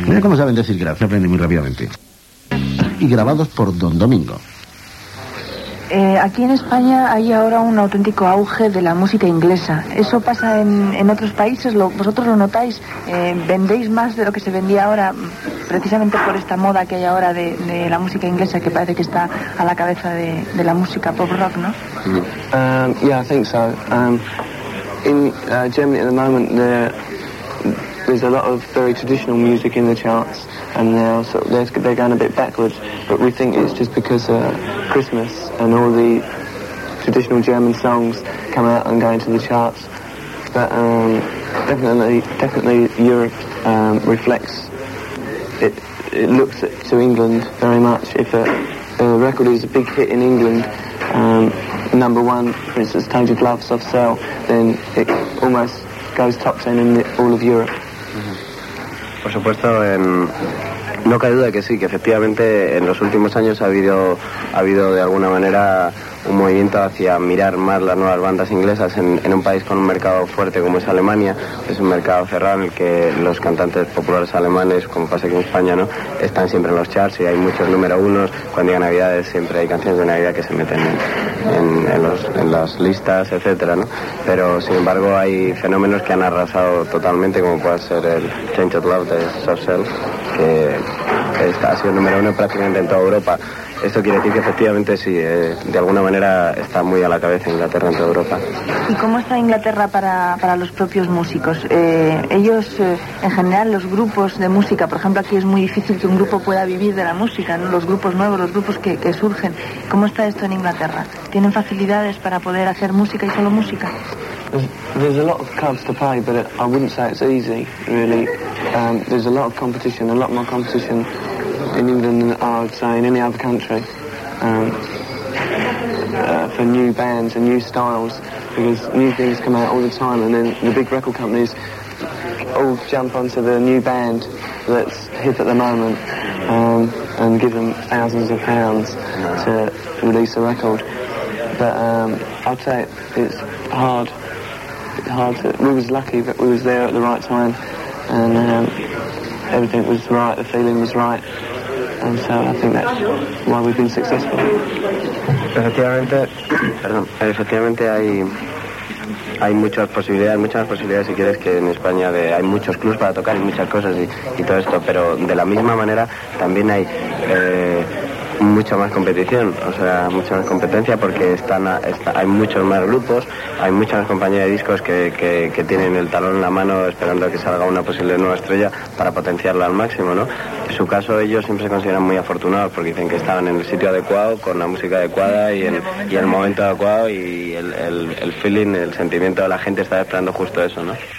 Mira cómo saben decir gracias, aprendí muy rápidamente. Y grabados por Don Domingo. Aquí en España hay ahora un auténtico auge de la música inglesa. ¿Eso pasa en otros países? ¿Vosotros lo notáis? ¿Vendéis más de lo que se vendía ahora precisamente por esta moda que hay ahora de la música inglesa que parece que está a la cabeza de la música pop rock, ¿no? Yeah, I think so. In Germany at the moment there's a lot of very traditional music in the charts, and now they're going a bit backwards. But we think it's just because Christmas and all the traditional German songs come out and go into the charts. But definitely Europe reflects. It looks to England very much. If a record is a big hit in England, number one, for instance, Total Love, Soft Cell, then it almost goes top 10 in all of Europe. Por supuesto, no cabe duda que sí, que efectivamente en los últimos años ha habido de alguna manera un movimiento hacia mirar más las nuevas bandas inglesas en un país con un mercado fuerte como es Alemania. Es un mercado cerrado en el que los cantantes populares alemanes, como pasa aquí en España, ¿no?, están siempre en los charts y hay muchos número unos. Cuando llega Navidades siempre hay canciones de Navidad que se meten en las listas, etcétera, ¿no? Pero sin embargo hay fenómenos que han arrasado totalmente, como puede ser el Change of Love de Soft Cell, que ha sido número uno prácticamente en toda Europa. Esto quiere decir que efectivamente sí, de alguna manera está muy a la cabeza Inglaterra en toda Europa. ¿Y cómo está Inglaterra para los propios músicos? Ellos, en general, los grupos de música, por ejemplo, aquí es muy difícil que un grupo pueda vivir de la música, ¿no? Los grupos nuevos, los grupos que surgen. ¿Cómo está esto en Inglaterra? ¿Tienen facilidades para poder hacer música y solo música? There's a lot of clubs to play, but I wouldn't say it's easy, really. There's a lot of competition, a lot more competition in England than I would say in any other country, for new bands and new styles, because new things come out all the time, and then the big record companies all jump onto the new band that's hip at the moment, and give them thousands of pounds to release a record. But I'd say it's hard. We was lucky that we was there at the right time, and everything was right, the feeling was right, and so I think that's why we've been successful. Efectivamente hay muchas posibilidades si quieres que en España hay muchos clubs para tocar y muchas cosas y todo esto, pero de la misma manera también hay mucha más competición, o sea, mucha más competencia, porque hay muchos más grupos, hay muchas más compañías de discos que tienen el talón en la mano esperando a que salga una posible nueva estrella para potenciarla al máximo, ¿no? En su caso ellos siempre se consideran muy afortunados porque dicen que estaban en el sitio adecuado, con la música adecuada y el momento adecuado, y el feeling, el sentimiento de la gente está esperando justo eso, ¿no?